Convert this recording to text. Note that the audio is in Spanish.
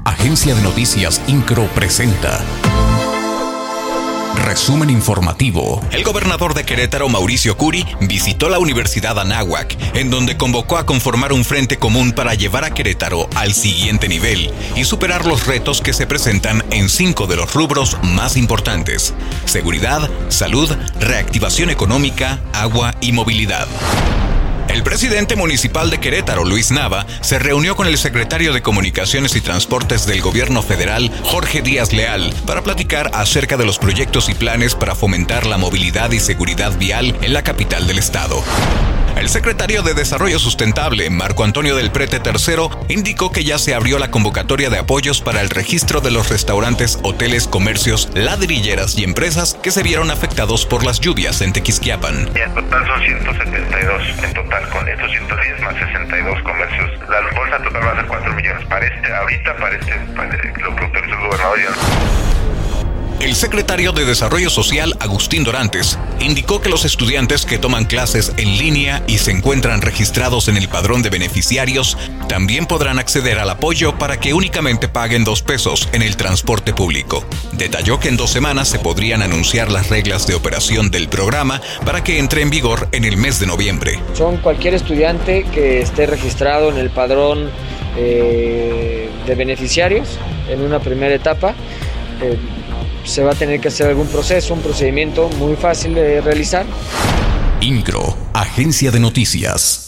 Agencia de Noticias Incro presenta Resumen informativo. El gobernador de Querétaro, Mauricio Curi, visitó la Universidad Anáhuac, en donde convocó a conformar un frente común para llevar a Querétaro al siguiente nivel y superar los retos que se presentan en 5 de los rubros más importantes: seguridad, salud, reactivación económica, agua y movilidad. El presidente municipal de Querétaro, Luis Nava, se reunió con el secretario de Comunicaciones y Transportes del Gobierno Federal, Jorge Díaz Leal, para platicar acerca de los proyectos y planes para fomentar la movilidad y seguridad vial en la capital del estado. El secretario de Desarrollo Sustentable, Marco Antonio del Prete III, indicó que ya se abrió la convocatoria de apoyos para el registro de los restaurantes, hoteles, comercios, ladrilleras y empresas que se vieron afectados por las lluvias en Tequisquiapan. En total son 172, en total con estos 110 más 62 comercios. La bolsa total va a ser 4 millones. Para lo que autorizó el gobernador ya. El secretario de Desarrollo Social, Agustín Dorantes, indicó que los estudiantes que toman clases en línea y se encuentran registrados en el padrón de beneficiarios también podrán acceder al apoyo para que únicamente paguen 2 pesos en el transporte público. Detalló que en 2 semanas se podrían anunciar las reglas de operación del programa para que entre en vigor en el mes de noviembre. Son cualquier estudiante que esté registrado en el padrón de beneficiarios en una primera etapa. Se va a tener que hacer algún proceso, un procedimiento muy fácil de realizar. Incro, Agencia de Noticias.